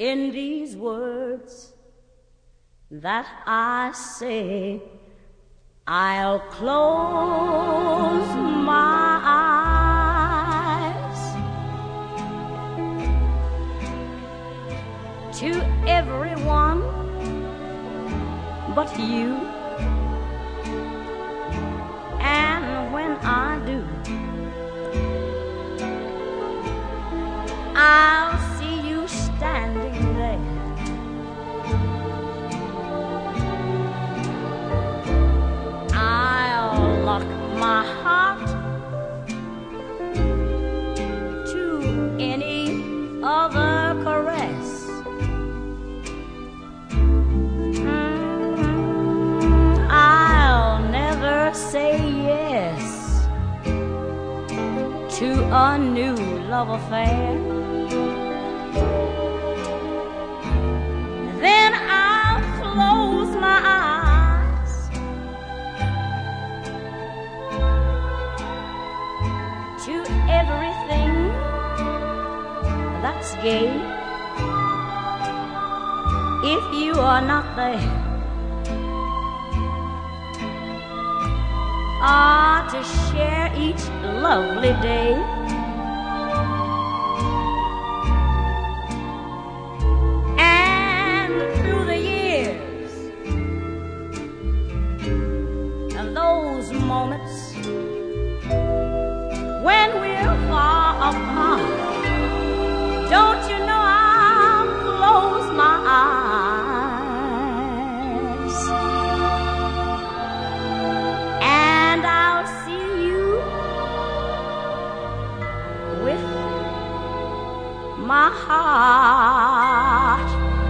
in these words that I say, I'll close my eyes to everyone but you. And when I do, I'll see you standing there, I'll lock my heart to any other caress. I'll never say yes to a new love affair. Then I'll close my eyes to everything that's gay. If you are not there, to share each lovely day. And through the years, and those moments when we're far apart, don't you know I'll close my eyes and I'll see you with my heart.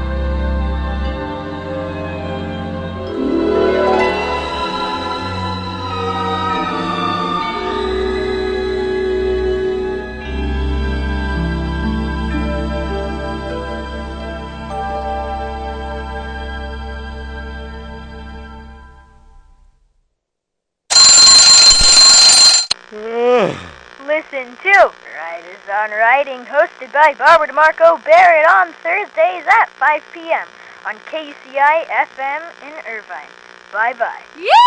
Listen to Writers on Writing, hosted by Barbara DeMarco Barrett on Thursdays at 5 p.m. on KUCI FM in Irvine. Bye-bye.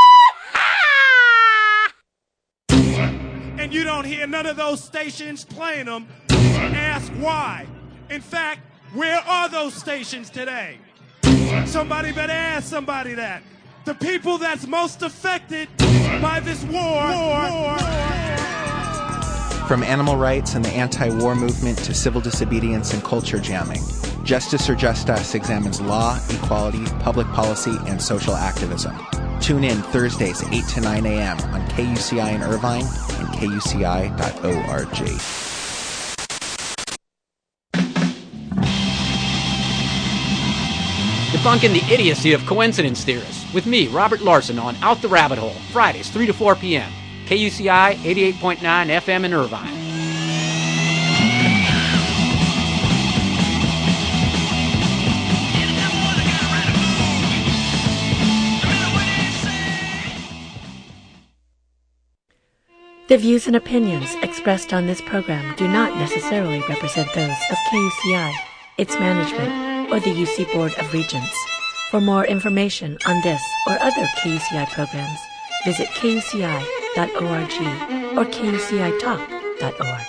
Yeah! And you don't hear none of those stations playing them. Ask why. In fact, where are those stations today? Somebody better ask somebody that. The people that's most affected by this war. From animal rights and the anti-war movement to civil disobedience and culture jamming, Justice or Just Us examines law, equality, public policy, and social activism. Tune in Thursdays 8 to 9 a.m. on KUCI in Irvine and KUCI.org. Debunking the idiocy of coincidence theorists with me, Robert Larson, on Out the Rabbit Hole, Fridays 3 to 4 p.m. KUCI 88.9 FM in Irvine. The views and opinions expressed on this program do not necessarily represent those of KUCI, its management, or the UC Board of Regents. For more information on this or other KUCI programs, visit KUCI.org or KUCITalk.org.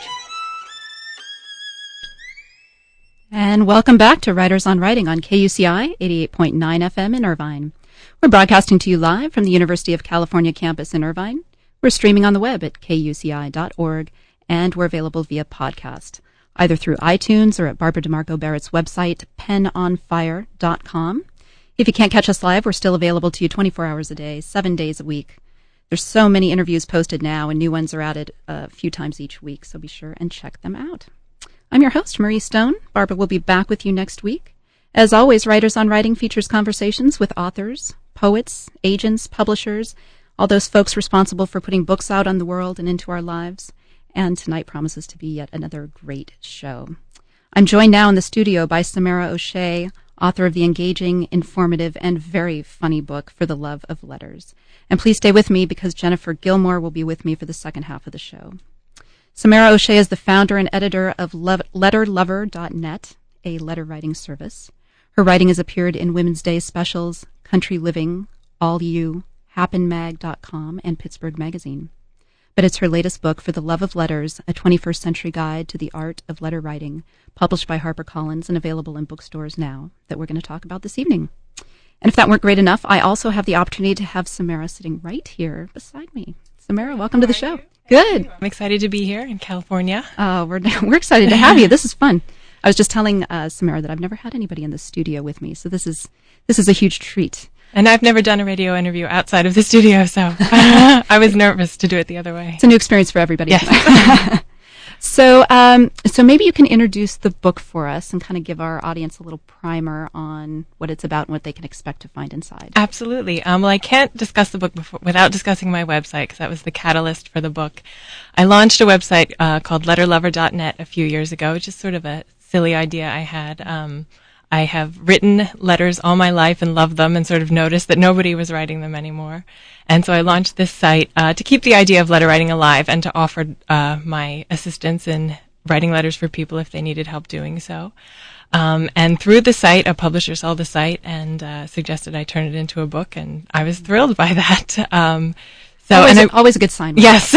And welcome back to Writers on Writing on KUCI 88.9 FM in Irvine. We're broadcasting to you live from the University of California campus in Irvine. We're streaming on the web at KUCI.org, and we're available via podcast, either through iTunes or at Barbara DeMarco Barrett's website, penonfire.com. If you can't catch us live, we're still available to you 24 hours a day, 7 days a week. There's so many interviews posted now, and new ones are added a few times each week, so be sure and check them out. I'm your host, Marie Stone. Barbara will be back with you next week. As always, Writers on Writing features conversations with authors, poets, agents, publishers, all those folks responsible for putting books out on the world and into our lives. And tonight promises to be yet another great show. I'm joined now in the studio by Samara O'Shea, author of the engaging, informative, and very funny book, For the Love of Letters. And please stay with me because Jennifer Gilmore will be with me for the second half of the show. Samara O'Shea is the founder and editor of letterlover.net, a letter writing service. Her writing has appeared in Women's Day specials, Country Living, All You, HappenMag.com, and Pittsburgh Magazine. But it's her latest book, For the Love of Letters, a 21st Century Guide to the Art of Letter Writing, published by HarperCollins and available in bookstores now, that we're going to talk about this evening. And if that weren't great enough, I also have the opportunity to have Samara sitting right here beside me. Samara, welcome to the show. Good. I'm excited to be here in California. We're excited to have you. This is fun. I was just telling Samara that I've never had anybody in the studio with me, so this is a huge treat. And I've never done a radio interview outside of the studio, so I was nervous to do it the other way. It's a new experience for everybody. Yes. So maybe you can introduce the book for us and kind of give our audience a little primer on what it's about and what they can expect to find inside. Absolutely. Well, I can't discuss the book without discussing my website, because that was the catalyst for the book. I launched a website called letterlover.net a few years ago, which is sort of a silly idea I had. I have written letters all my life and loved them, and sort of noticed that nobody was writing them anymore. And so I launched this site to keep the idea of letter writing alive and to offer my assistance in writing letters for people if they needed help doing so. And through the site, a publisher saw the site and suggested I turn it into a book, and I was thrilled by that. Always a good sign. Yes.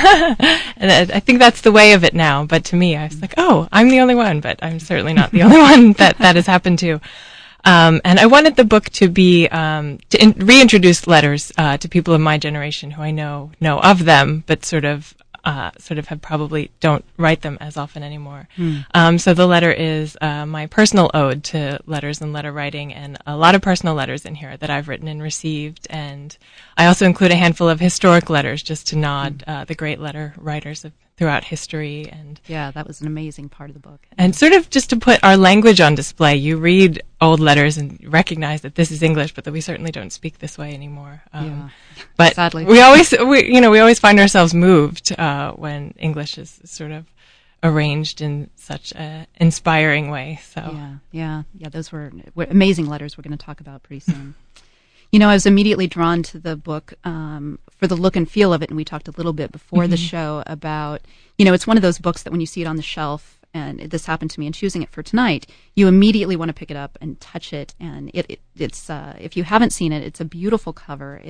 And I think that's the way of it now. But to me, I was like, oh, I'm the only one, but I'm certainly not the only one that has happened to. And I wanted the book to be, reintroduce letters, to people of my generation who I know of them, but sort of have probably don't write them as often anymore. So the letter is my personal ode to letters and letter writing, and a lot of personal letters in here that I've written and received. And I also include a handful of historic letters just to nod the great letter writers throughout history. And yeah, that was an amazing part of the book. And sort of just to put our language on display. You read old letters and recognize that this is English, but that we certainly don't speak this way anymore. But sadly, we always find ourselves moved when English is sort of arranged in such an inspiring way. So yeah, those were amazing letters we're going to talk about pretty soon. I was immediately drawn to the book for the look and feel of it, and we talked a little bit before the show about, it's one of those books that when you see it on the shelf, and this happened to me in choosing it for tonight, you immediately want to pick it up and touch it, and it's if you haven't seen it, it's a beautiful cover.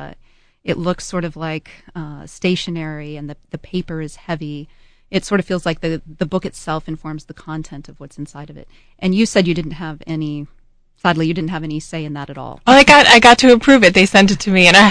It looks sort of like stationery, and the paper is heavy. It sort of feels like the book itself informs the content of what's inside of it. And you said you didn't have any. Sadly, you didn't have any say in that at all. Well, I got to approve it. They sent it to me, and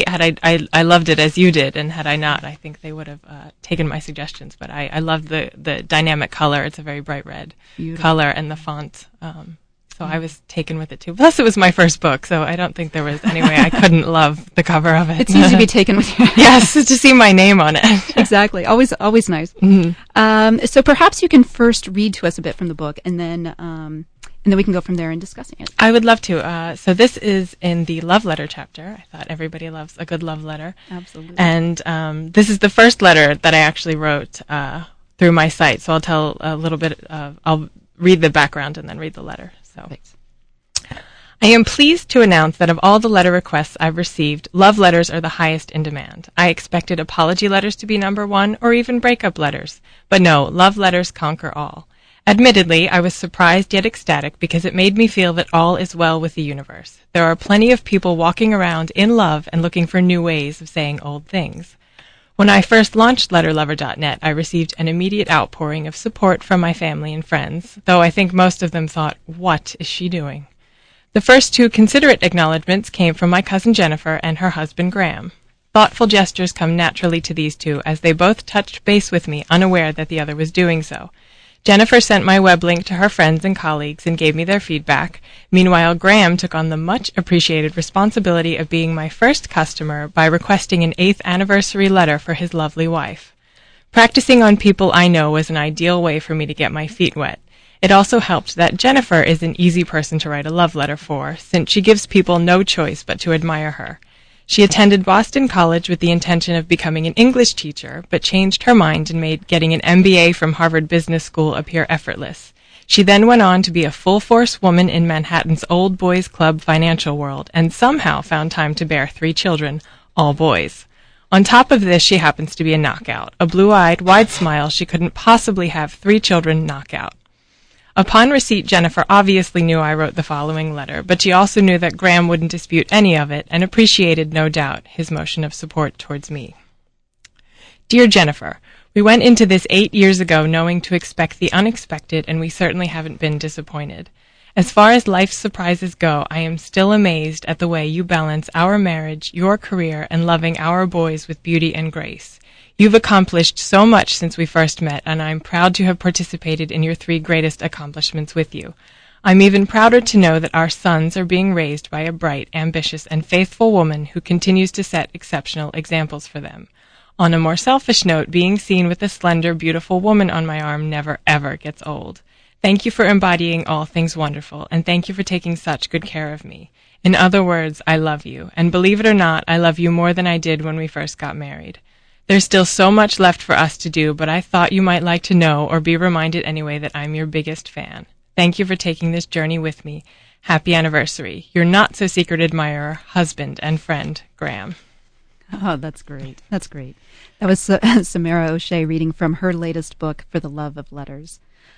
I loved it as you did, and had I not, I think they would have taken my suggestions. But I loved the dynamic color. It's a very bright red color, and the font. So I was taken with it too. Plus, it was my first book, so I don't think there was any way I couldn't love the cover of it. It's easy to be taken with you. Yes, to see my name on it. Exactly. Always nice. Mm-hmm. So perhaps you can first read to us a bit from the book, and then we can go from there in discussing it. I would love to. So this is in the love letter chapter. I thought everybody loves a good love letter. Absolutely. And this is the first letter that I actually wrote through my site. So I'll tell a little bit I'll read the background and then read the letter. So, thanks. I am pleased to announce that of all the letter requests I've received, love letters are the highest in demand. I expected apology letters to be number one, or even breakup letters. But no, love letters conquer all. Admittedly, I was surprised yet ecstatic because it made me feel that all is well with the universe. There are plenty of people walking around in love and looking for new ways of saying old things. When I first launched letterlover.net, I received an immediate outpouring of support from my family and friends, though I think most of them thought, "What is she doing?" The first two considerate acknowledgments came from my cousin Jennifer and her husband Graham. Thoughtful gestures come naturally to these two, as they both touched base with me, unaware that the other was doing so. Jennifer sent my web link to her friends and colleagues and gave me their feedback. Meanwhile, Graham took on the much-appreciated responsibility of being my first customer by requesting an 8th anniversary letter for his lovely wife. Practicing on people I know was an ideal way for me to get my feet wet. It also helped that Jennifer is an easy person to write a love letter for, since she gives people no choice but to admire her. She attended Boston College with the intention of becoming an English teacher, but changed her mind and made getting an MBA from Harvard Business School appear effortless. She then went on to be a full-force woman in Manhattan's old boys club financial world, and somehow found time to bear 3 children, all boys. On top of this, she happens to be a knockout, a blue-eyed, wide smile she couldn't possibly have 3 children knock out. Upon receipt, Jennifer obviously knew I wrote the following letter, but she also knew that Graham wouldn't dispute any of it and appreciated, no doubt, his motion of support towards me. Dear Jennifer, we went into this 8 years ago knowing to expect the unexpected, and we certainly haven't been disappointed. As far as life's surprises go, I am still amazed at the way you balance our marriage, your career, and loving our boys with beauty and grace. You've accomplished so much since we first met, and I'm proud to have participated in your 3 greatest accomplishments with you. I'm even prouder to know that our sons are being raised by a bright, ambitious, and faithful woman who continues to set exceptional examples for them. On a more selfish note, being seen with a slender, beautiful woman on my arm never, ever gets old. Thank you for embodying all things wonderful, and thank you for taking such good care of me. In other words, I love you, and believe it or not, I love you more than I did when we first got married. There's still so much left for us to do, but I thought you might like to know, or be reminded anyway, that I'm your biggest fan. Thank you for taking this journey with me. Happy anniversary. Your not-so-secret admirer, husband, and friend, Graham. Oh, that's great. That's great. That was Samara O'Shea reading from her latest book, For the Love of Letters.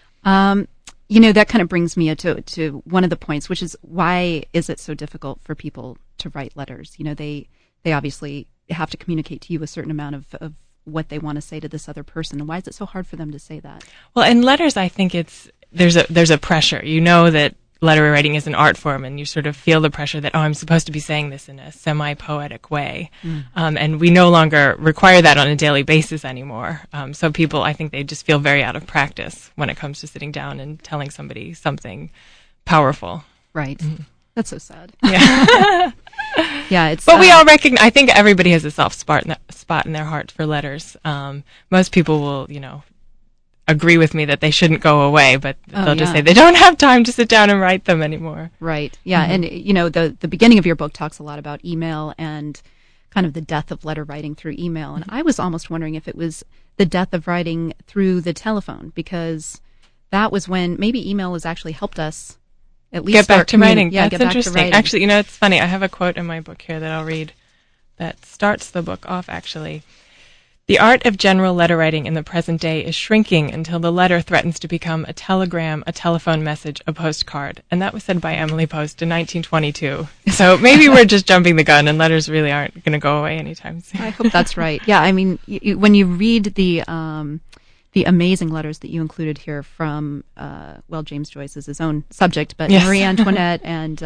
That kind of brings me to one of the points, which is, why is it so difficult for people to write letters? They obviously have to communicate to you a certain amount of what they want to say to this other person. And why is it so hard for them to say that? Well, in letters, I think there's a pressure. You know that letter writing is an art form, and you sort of feel the pressure that, I'm supposed to be saying this in a semi-poetic way. And we no longer require that on a daily basis anymore. So people, I think they just feel very out of practice when it comes to sitting down and telling somebody something powerful. Right. Mm-hmm. That's so sad. Yeah. Yeah, but we all recognize, I think everybody has a soft spot in their heart for letters. Most people will, agree with me that they shouldn't go away, but they'll just say they don't have time to sit down and write them anymore. Right. Yeah. Mm-hmm. And, the beginning of your book talks a lot about email and kind of the death of letter writing through email. And I was almost wondering if it was the death of writing through the telephone, because that was when maybe email has actually helped us at least get back to writing. Yeah, that's interesting. Actually, it's funny. I have a quote in my book here that I'll read that starts the book off, actually. The art of general letter writing in the present day is shrinking until the letter threatens to become a telegram, a telephone message, a postcard. And that was said by Emily Post in 1922. So maybe we're just jumping the gun, and letters really aren't going to go away anytime soon. I hope that's right. Yeah, I mean, when you read the amazing letters that you included here from, James Joyce is his own subject, but yes. Marie Antoinette and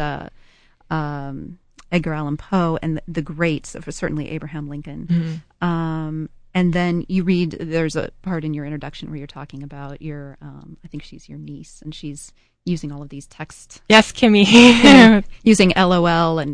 Edgar Allan Poe and the greats, certainly Abraham Lincoln. Mm-hmm. And then you read, there's a part in your introduction where you're talking about your, I think she's your niece, and she's using all of these texts. Yes, Kimmy. Using LOL and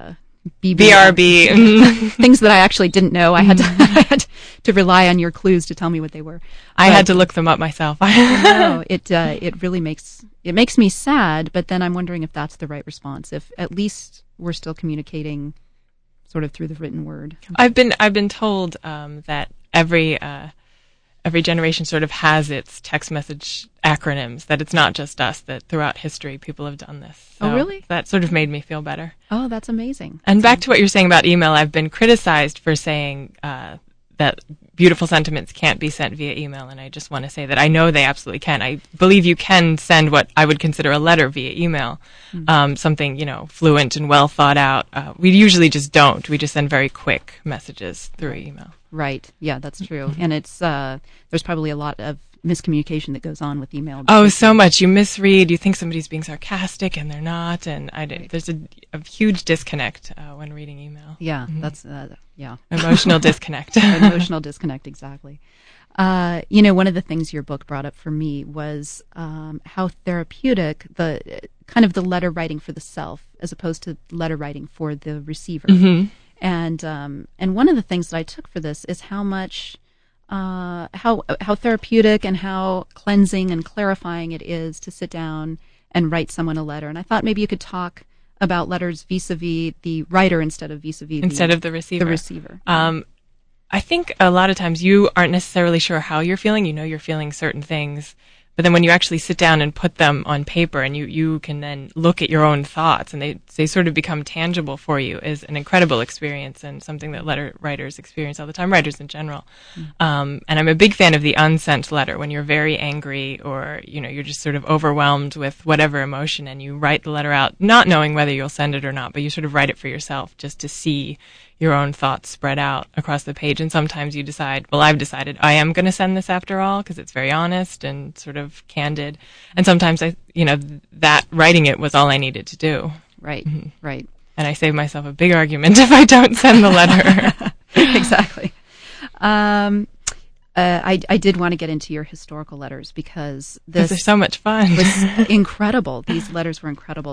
BRB. Things that I actually didn't know. I had to rely on your clues to tell me what they were. I had to look them up myself. No, it really makes me sad, but then I'm wondering if that's the right response, if at least we're still communicating sort of through the written word. I've been told that every generation sort of has its text message acronyms, that it's not just us, that throughout history people have done this. So oh, really? That sort of made me feel better. Oh, that's amazing. And back to what you're saying about email, I've been criticized for saying that beautiful sentiments can't be sent via email, and I just want to say that I know they absolutely can. I believe you can send what I would consider a letter via email, something, fluent and well thought out. We usually just don't. We just send very quick messages through email. Right. Yeah, that's true. And it's there's probably a lot of miscommunication that goes on with email. Oh, so much. You misread. You think somebody's being sarcastic, and they're not. And there's a huge disconnect when reading email. Yeah, that's emotional disconnect. Emotional disconnect, exactly. One of the things your book brought up for me was how therapeutic the letter writing for the self as opposed to letter writing for the receiver. Mm-hmm. And one of the things that I took for this is how much how therapeutic and how cleansing and clarifying it is to sit down and write someone a letter. And I thought maybe you could talk about letters vis-a-vis the writer instead of vis-a-vis the receiver. The receiver. I think a lot of times you aren't necessarily sure how you're feeling. You know you're feeling certain things, But then when you actually sit down and put them on paper and you can then look at your own thoughts and they sort of become tangible for you is an incredible experience and something that letter writers experience all the time, writers in general. And I'm a big fan of the unsent letter when you're very angry or, you're just sort of overwhelmed with whatever emotion and you write the letter out, not knowing whether you'll send it or not, but you sort of write it for yourself just to see your own thoughts spread out across the page. And sometimes you decide, well, I've decided I am going to send this after all because it's very honest and sort of candid. And sometimes that writing it was all I needed to do. Right, right. And I save myself a big argument if I don't send the letter. Exactly. I did want to get into your historical letters because this they're so much fun. was incredible. These letters were incredible.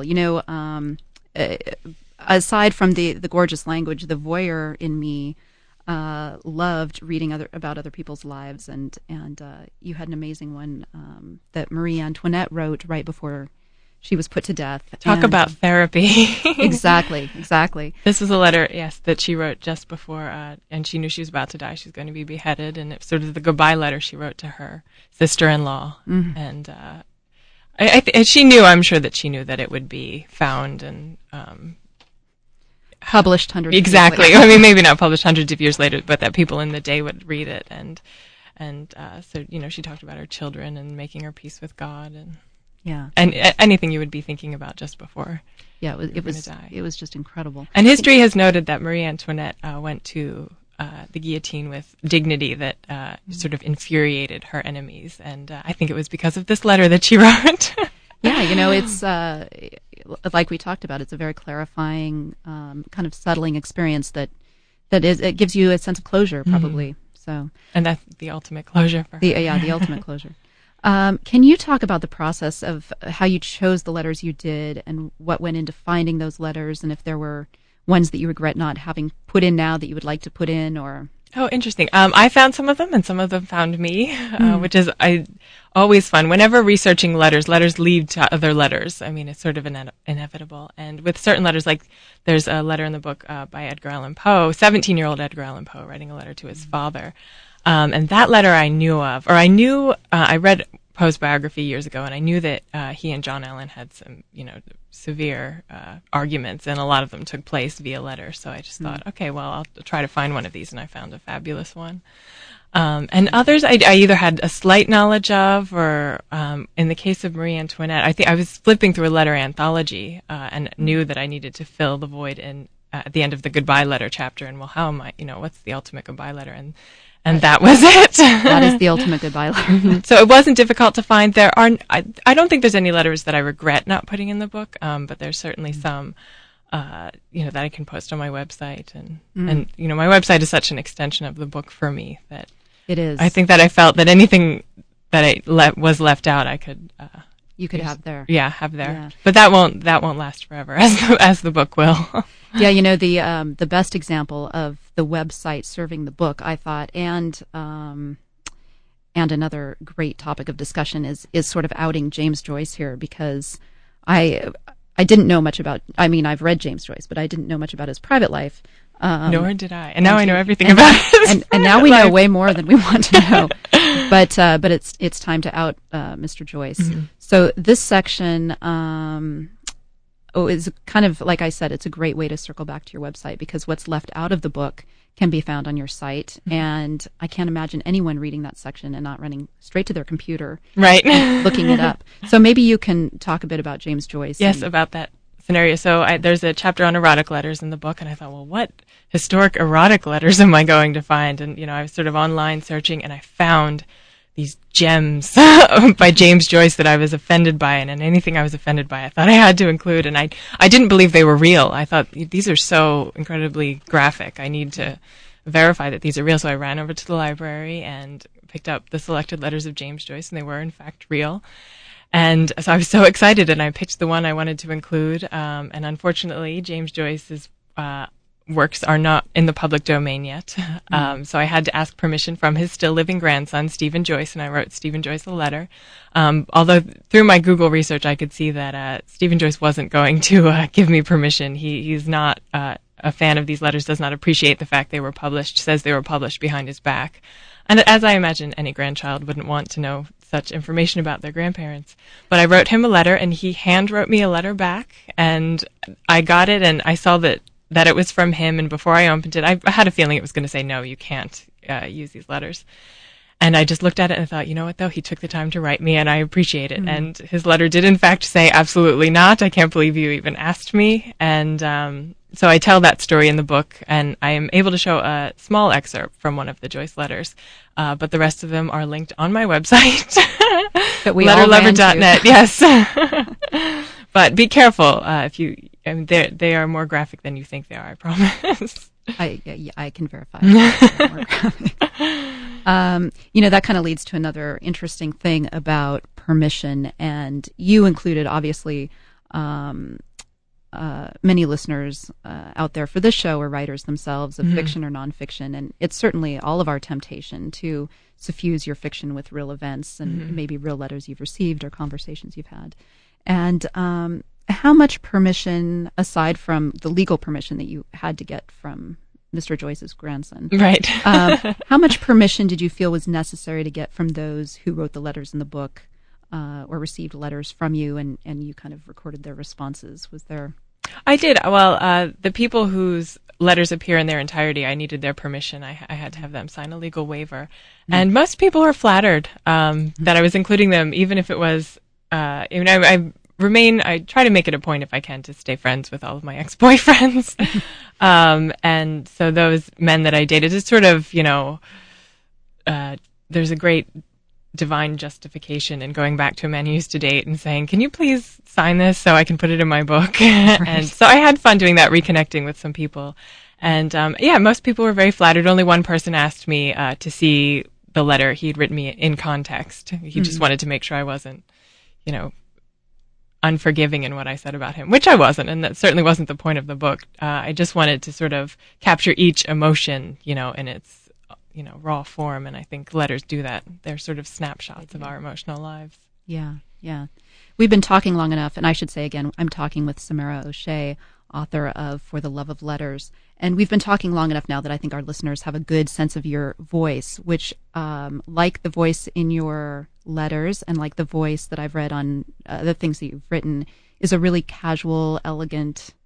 Aside from the gorgeous language, the voyeur in me loved reading about other people's lives, and you had an amazing one that Marie Antoinette wrote right before she was put to death. Talk about therapy. Exactly. This was a letter, yes, that she wrote just before, and she knew she was about to die. She was going to be beheaded, and it's sort of the goodbye letter she wrote to her sister-in-law. Mm-hmm. And she knew, I'm sure that she knew that it would be found and published hundreds exactly. of years later. I mean, maybe not published hundreds of years later, but that people in the day would read it. And so, she talked about her children and making her peace with God and anything you would be thinking about just before. Yeah, it was just incredible. And history has noted that Marie Antoinette went to the guillotine with dignity that sort of infuriated her enemies. And I think it was because of this letter that she wrote. Yeah, it's like we talked about. It's a very clarifying, kind of settling experience that it gives you a sense of closure, probably. Mm-hmm. So, and that's the ultimate closure for her. The ultimate closure. Can you talk about the process of how you chose the letters you did, and what went into finding those letters, and if there were ones that you regret not having put in now that you would like to put in, or? Oh, interesting. I found some of them, and some of them found me, which is always fun. Whenever researching letters lead to other letters. I mean, it's sort of inevitable. And with certain letters, like there's a letter in the book by Edgar Allan Poe, 17-year-old Edgar Allan Poe writing a letter to his father. And that letter I knew of, or I read Poe's biography years ago, and I knew that he and John Allen had some, severe arguments, and a lot of them took place via letter. So I just thought, okay, well, I'll try to find one of these, and I found a fabulous one. And others I either had a slight knowledge of, or in the case of Marie Antoinette, I think I was flipping through a letter anthology and knew that I needed to fill the void at the end of the goodbye letter chapter. And well, how am I? What's the ultimate goodbye letter? And that was it. That is the ultimate goodbye letter. So it wasn't difficult to find. I don't think there's any letters that I regret not putting in the book, but there's certainly some, that I can post on my website. And my website is such an extension of the book for me that it is. I think that I felt that anything that was left out, I could. You could have there. Yeah, have there. Yeah. But that won't last forever, as the book will. Yeah, the best example of the website serving the book, I thought, and another great topic of discussion is sort of outing James Joyce here, because I didn't know much about. I mean, I've read James Joyce, but I didn't know much about his private life. Nor did I, and now I know everything about it. And now we know way more than we want to know. But it's time to out Mr. Joyce. Mm-hmm. So this section is kind of, like I said, it's a great way to circle back to your website, because what's left out of the book can be found on your site. Mm-hmm. And I can't imagine anyone reading that section and not running straight to their computer, right, looking it up. So maybe you can talk a bit about James Joyce. Yes, about that scenario. So there's a chapter on erotic letters in the book, and I thought, well, what historic erotic letters am I going to find? And, I was sort of online searching, and I found these gems by James Joyce that I was offended by, and anything I was offended by, I thought I had to include. And I didn't believe they were real. I thought, these are so incredibly graphic. I need to verify that these are real. So I ran over to the library and picked up the selected letters of James Joyce, and they were, in fact, real. And so I was so excited, and I picked the one I wanted to include. And unfortunately, James Joyce's works are not in the public domain yet. So I had to ask permission from his still living grandson, Stephen Joyce, and I wrote Stephen Joyce a letter. Although through my Google research, I could see that Stephen Joyce wasn't going to give me permission. He's not a fan of these letters, does not appreciate the fact they were published, says they were published behind his back. And as I imagine any grandchild wouldn't want to know such information about their grandparents. But I wrote him a letter, and he hand wrote me a letter back, and I got it, and I saw that it was from him, and before I opened it, I had a feeling it was going to say, no, you can't use these letters. And I just looked at it and thought, you know what, though? He took the time to write me, and I appreciate it. Mm-hmm. And his letter did, in fact, say, absolutely not. I can't believe you even asked me. And so I tell that story in the book, and I am able to show a small excerpt from one of the Joyce letters. But the rest of them are linked on my website, letterlover.net. Yes. But be careful if you. I mean, they are more graphic than you think they are. I promise. I can verify. That kind of leads to another interesting thing about permission, and you included, obviously, many listeners out there for this show are writers themselves of fiction or nonfiction, and it's certainly all of our temptation to suffuse your fiction with real events and maybe real letters you've received or conversations you've had. And how much permission, aside from the legal permission that you had to get from Mr. Joyce's grandson, right? How much permission did you feel was necessary to get from those who wrote the letters in the book or received letters from you, and you kind of recorded their responses? Was there? I did. Well, the people whose letters appear in their entirety, I needed their permission. I had to have them sign a legal waiver. And most people were flattered that I was including them, even if it was, I try to make it a point, if I can, to stay friends with all of my ex-boyfriends. And so those men that I dated, it's sort of, there's a great divine justification in going back to a man you used to date and saying, can you please sign this so I can put it in my book? Right. And so I had fun doing that, reconnecting with some people. And most people were very flattered. Only one person asked me to see the letter he'd written me in context. He just wanted to make sure I wasn't, unforgiving in what I said about him, which I wasn't, and that certainly wasn't the point of the book. I just wanted to sort of capture each emotion, in its, raw form, and I think letters do that. They're sort of snapshots of our emotional lives. Yeah. We've been talking long enough, and I should say again, I'm talking with Samara O'Shea, author of For the Love of Letters, and we've been talking long enough now that I think our listeners have a good sense of your voice, which, like the voice in your letters and like the voice that I've read on the things that you've written, is a really casual, elegant,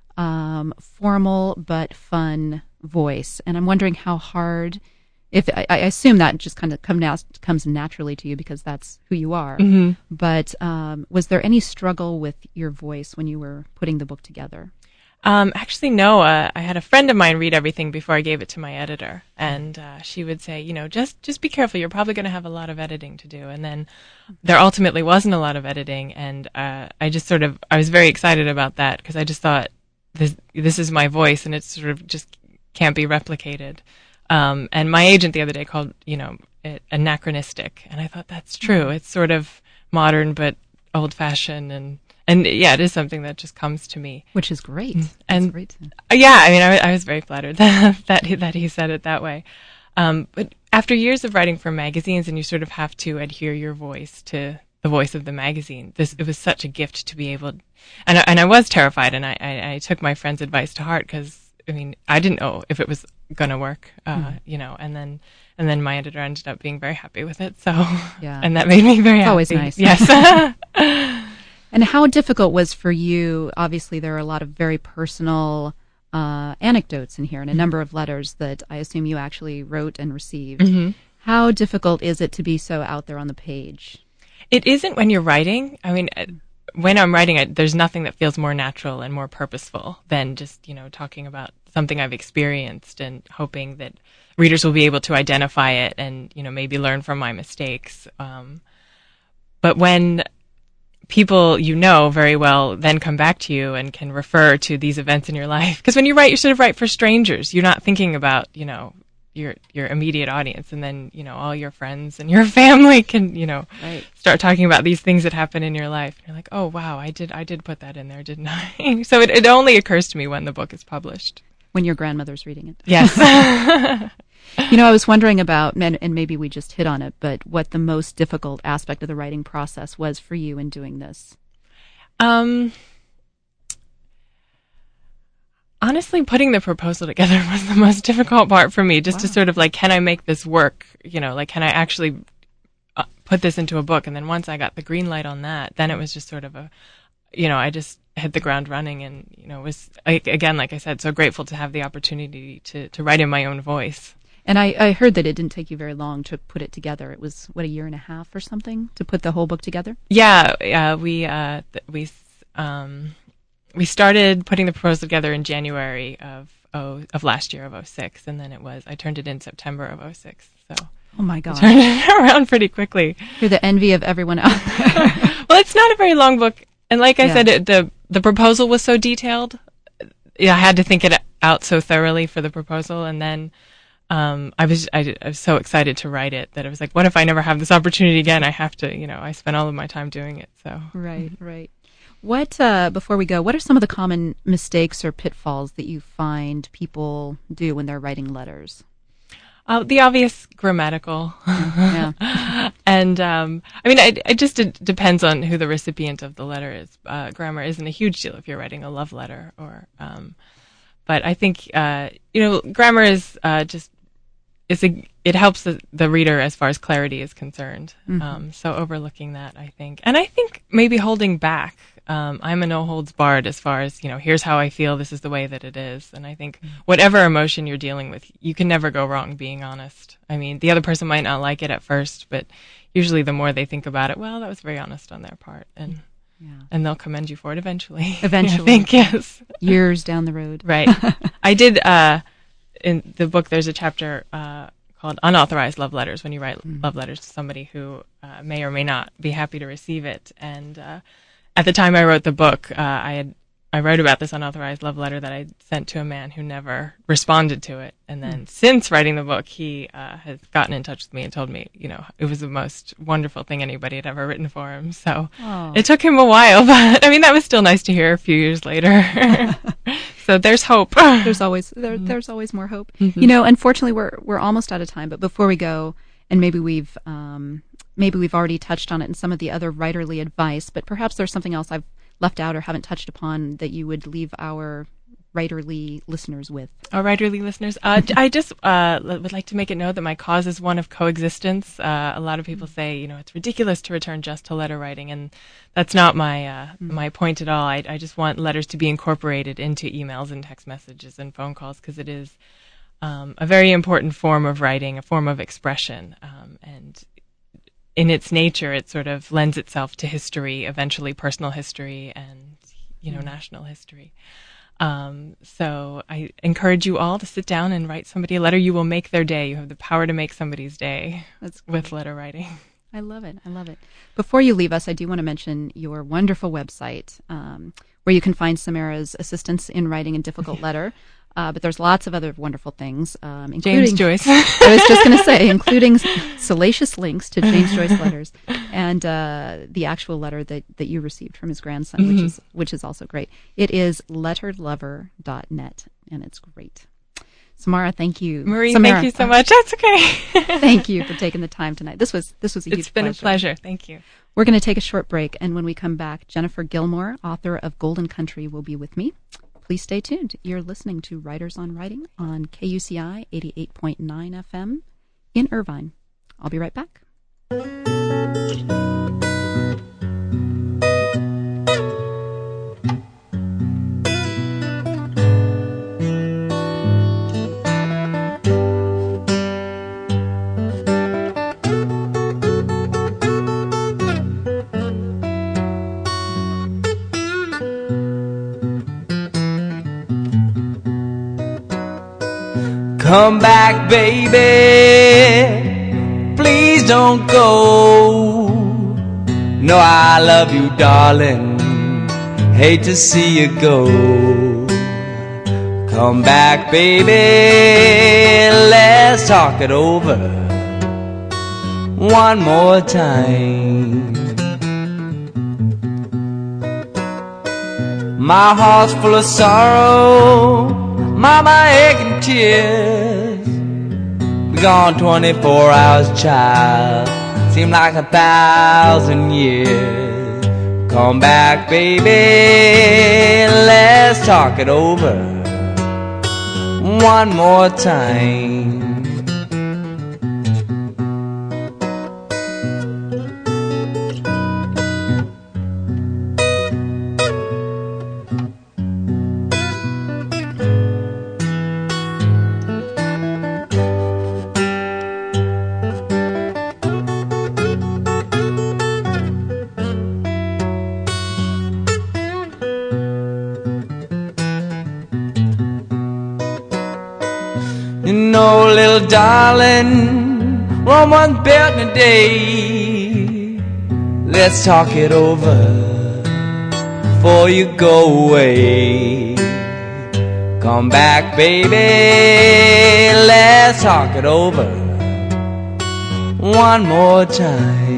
formal but fun voice. And I'm wondering how hard, if I assume that just kind of comes naturally to you because that's who you are. Mm-hmm. But was there any struggle with your voice when you were putting the book together? Actually, no. I had a friend of mine read everything before I gave it to my editor, and she would say, just be careful. You're probably going to have a lot of editing to do. And then there ultimately wasn't a lot of editing, and I was very excited about that because I just thought this is my voice, and it sort of just can't be replicated. And my agent the other day called it anachronistic, and I thought that's true. It's sort of modern but old-fashioned, and yeah, it is something that just comes to me, which is great. And great. I was very flattered that he said it that way. But after years of writing for magazines, and you sort of have to adhere your voice to the voice of the magazine, it was such a gift to be able. And I was terrified, and I took my friend's advice to heart because I didn't know if it was going to work, and then my editor ended up being very happy with it. So yeah, and that made me very happy. Always nice. Yes. And how difficult was for you? Obviously, there are a lot of very personal anecdotes in here and a number of letters that I assume you actually wrote and received. Mm-hmm. How difficult is it to be so out there on the page? It isn't when you're writing. When I'm writing, there's nothing that feels more natural and more purposeful than just, talking about something I've experienced and hoping that readers will be able to identify it and, maybe learn from my mistakes. But when people very well then come back to you and can refer to these events in your life. Because when you write, you sort of write for strangers. You're not thinking about, your immediate audience, and then, all your friends and your family can, right, start talking about these things that happen in your life. And you're like, oh, wow, I did put that in there, didn't I? So it only occurs to me when the book is published. When your grandmother's reading it. Yes. I was wondering about, and maybe we just hit on it, but what the most difficult aspect of the writing process was for you in doing this. Honestly, putting the proposal together was the most difficult part for me, just to sort of can I make this work? Can I actually put this into a book? And then once I got the green light on that, then it was just sort of I just hit the ground running, and, was, again, like I said, so grateful to have the opportunity to write in my own voice. And I heard that it didn't take you very long to put it together. It was, a year and a half or something to put the whole book together? Yeah, we started putting the proposal together in January of last year, of 2006, and then I turned it in September of 2006. So, oh my God, turned it around pretty quickly. You're the envy of everyone out there. Well, it's not a very long book, and like I said, the proposal was so detailed. I had to think it out so thoroughly for the proposal, and then I was so excited to write it that I was like, what if I never have this opportunity again? I have to, I spent all of my time doing it. So right. What, before we go, what are some of the common mistakes or pitfalls that you find people do when they're writing letters? The obvious grammatical. Yeah. And, it just depends on who the recipient of the letter is. Grammar isn't a huge deal if you're writing a love letter or, but I think, grammar is, it helps the reader as far as clarity is concerned. Mm-hmm. So overlooking that, I think. And I think maybe holding back. I'm a no holds barred as far as, here's how I feel, this is the way that it is. And I think whatever emotion you're dealing with, you can never go wrong being honest. I mean, the other person might not like it at first, but usually the more they think about it, well, that was very honest on their part. And and they'll commend you for it eventually. Eventually. I think, yes. Years down the road. Right. I did, in the book, there's a chapter called Unauthorized Love Letters, when you write love letters to somebody who may or may not be happy to receive it. And at the time I wrote the book, I wrote about this unauthorized love letter that I sent to a man who never responded to it. And then since writing the book, he has gotten in touch with me and told me, it was the most wonderful thing anybody had ever written for him. So It took him a while, but that was still nice to hear a few years later. So there's hope. There's always more hope. Mm-hmm. Unfortunately, we're almost out of time. But before we go, and maybe we've already touched on it in some of the other writerly advice, but perhaps there's something else I've left out or haven't touched upon that you would leave our writerly listeners with. Our writerly listeners, I just would like to make it known that my cause is one of coexistence. A lot of people say, it's ridiculous to return just to letter writing, and that's not my point at all. I just want letters to be incorporated into emails and text messages and phone calls, because it is a very important form of writing, a form of expression, and in its nature, it sort of lends itself to history, eventually personal history and, national history. So I encourage you all to sit down and write somebody a letter. You will make their day. You have the power to make somebody's day with letter writing. I love it. Before you leave us, I do want to mention your wonderful website, where you can find Samara's assistance in writing a difficult letter. But there's lots of other wonderful things, including James Joyce. I was just going to say, including salacious links to James Joyce letters and the actual letter that you received from his grandson, which is also great. It is letteredlover.net, and it's great. Samara, thank you. Marie, thank you so much. That's okay. Thank you for taking the time tonight. This was a huge pleasure. It's been a pleasure. Thank you. We're going to take a short break, and when we come back, Jennifer Gilmore, author of Golden Country, will be with me. Please stay tuned. You're listening to Writers on Writing on KUCI 88.9 FM in Irvine. I'll be right back. Come back, baby, please don't go. No, I love you, darling, hate to see you go. Come back, baby, let's talk it over one more time. My heart's full of sorrow, mama aching tears. Be gone 24 hours, child, seem like 1,000 years. Come back, baby, let's talk it over one more time. No, little darling, Rome wasn't built in a day. Let's talk it over before you go away. Come back, baby, let's talk it over one more time.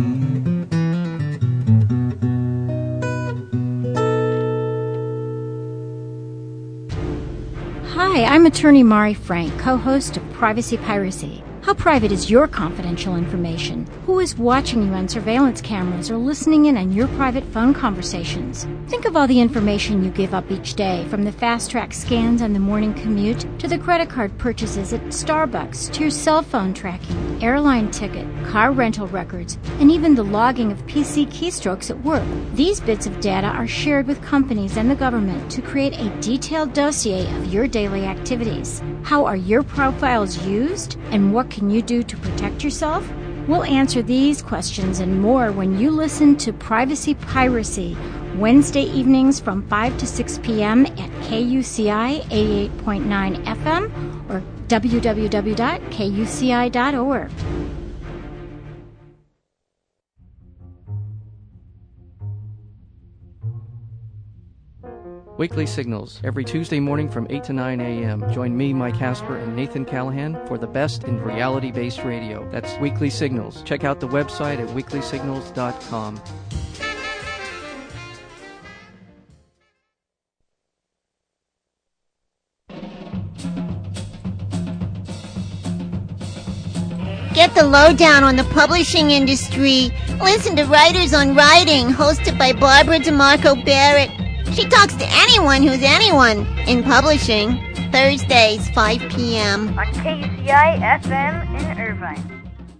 Hi, I'm attorney Mari Frank, co-host of Privacy Piracy. How private is your confidential information? Who is watching you on surveillance cameras or listening in on your private phone conversations? Think of all the information you give up each day, from the fast-track scans on the morning commute to the credit card purchases at Starbucks to your cell phone tracking, airline ticket, car rental records, and even the logging of PC keystrokes at work. These bits of data are shared with companies and the government to create a detailed dossier of your daily activities. How are your profiles used, and what can you do to protect yourself? We'll answer these questions and more when you listen to Privacy Piracy, Wednesday evenings from 5 to 6 p.m. at KUCI 88.9 FM or www.kuci.org. Weekly Signals, every Tuesday morning from 8 to 9 a.m. Join me, Mike Casper, and Nathan Callahan for the best in reality-based radio. That's Weekly Signals. Check out the website at weeklysignals.com. Get the lowdown on the publishing industry. Listen to Writers on Writing, hosted by Barbara DeMarco Barrett. She talks to anyone who's anyone in publishing. Thursdays, 5 p.m. on KUCI FM in Irvine.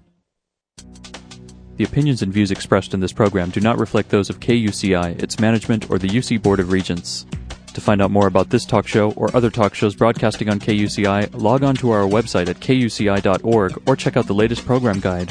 The opinions and views expressed in this program do not reflect those of KUCI, its management, or the UC Board of Regents. To find out more about this talk show or other talk shows broadcasting on KUCI, log on to our website at kuci.org or check out the latest program guide.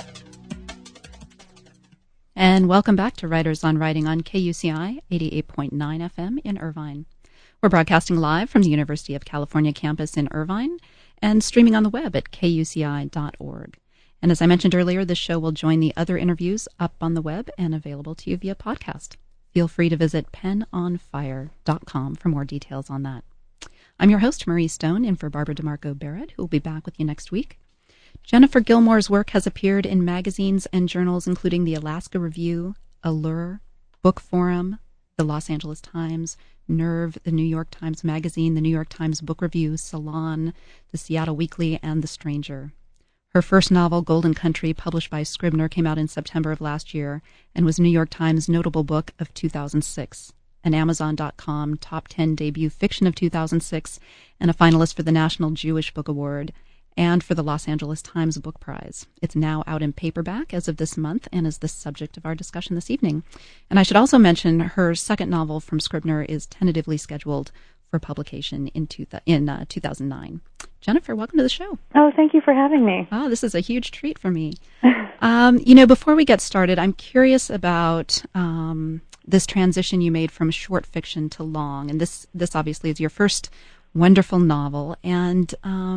And welcome back to Writers on Writing on KUCI 88.9 FM in Irvine. We're broadcasting live from the University of California campus in Irvine and streaming on the web at kuci.org. And as I mentioned earlier, this show will join the other interviews up on the web and available to you via podcast. Feel free to visit penonfire.com for more details on that. I'm your host, Marie Stone, in for Barbara DeMarco Barrett, who will be back with you next week. Jennifer Gilmore's work has appeared in magazines and journals including the Alaska Review, Allure, Book Forum, the Los Angeles Times, Nerve, the New York Times Magazine, the New York Times Book Review, Salon, the Seattle Weekly, and The Stranger. Her first novel, Golden Country, published by Scribner, came out in September of last year and was New York Times Notable Book of 2006, an Amazon.com Top 10 Debut Fiction of 2006, and a finalist for the National Jewish Book Award and for the Los Angeles Times Book Prize. It's now out in paperback as of this month and is the subject of our discussion this evening. And I should also mention her second novel from Scribner is tentatively scheduled for publication in 2009. Jennifer, welcome to the show. Oh, thank you for having me. Oh, this is a huge treat for me. Before we get started, I'm curious about this transition you made from short fiction to long. And this obviously is your first wonderful novel. And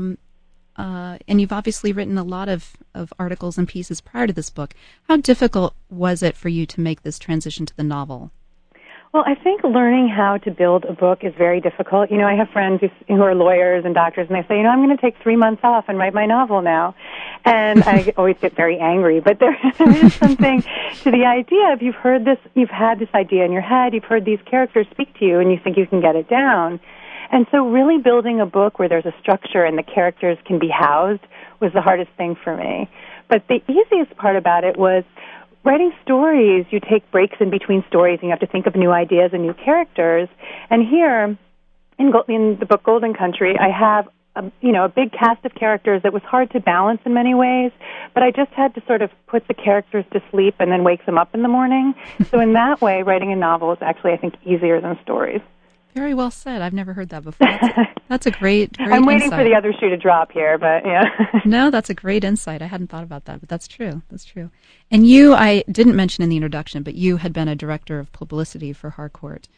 you've obviously written a lot of articles and pieces prior to this book. How difficult was it for you to make this transition to the novel? Well, I think learning how to build a book is very difficult. I have friends who are lawyers and doctors, and they say, I'm going to take 3 months off and write my novel now. And I always get very angry. But there is something to the idea of you've had this idea in your head, you've heard these characters speak to you, and you think you can get it down. And so really building a book where there's a structure and the characters can be housed was the hardest thing for me. But the easiest part about it was writing stories. You take breaks in between stories and you have to think of new ideas and new characters. And here in the book Golden Country, I have a big cast of characters that was hard to balance in many ways, but I just had to sort of put the characters to sleep and then wake them up in the morning. So in that way, writing a novel is actually, I think, easier than stories. Very well said. I've never heard that before. That's a great I'm waiting insight. for the other shoe to drop here, but yeah. No, that's a great insight. I hadn't thought about that, but that's true. That's true. And you, I didn't mention in the introduction, but you had been a director of publicity for Harcourt,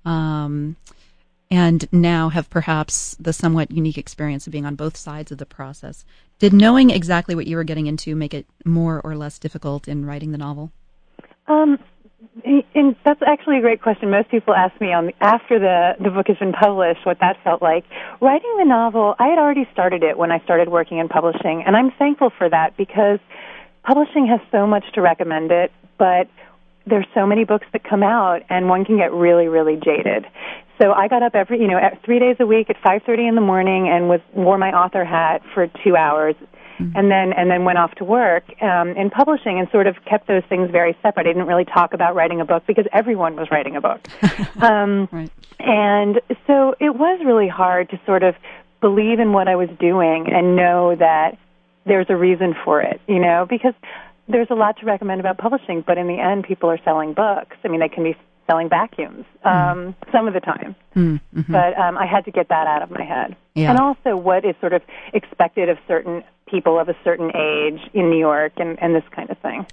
and now have perhaps the somewhat unique experience of being on both sides of the process. Did knowing exactly what you were getting into make it more or less difficult in writing the novel? And that's actually a great question. Most people ask me after the book has been published what that felt like. Writing the novel, I had already started it when I started working in publishing, and I'm thankful for that because publishing has so much to recommend it, but there's so many books that come out, and one can get really, really jaded. So I got up 3 days a week at 5:30 in the morning and wore my author hat for 2 hours. And then went off to work in publishing and sort of kept those things very separate. I didn't really talk about writing a book because everyone was writing a book. Right. And so it was really hard to sort of believe in what I was doing and know that there's a reason for it, because there's a lot to recommend about publishing, but in the end, people are selling books. I mean, they can be selling vacuums some of the time. Mm-hmm. But I had to get that out of my head. Yeah. And also what is sort of expected of certain people of a certain age in New York and this kind of thing.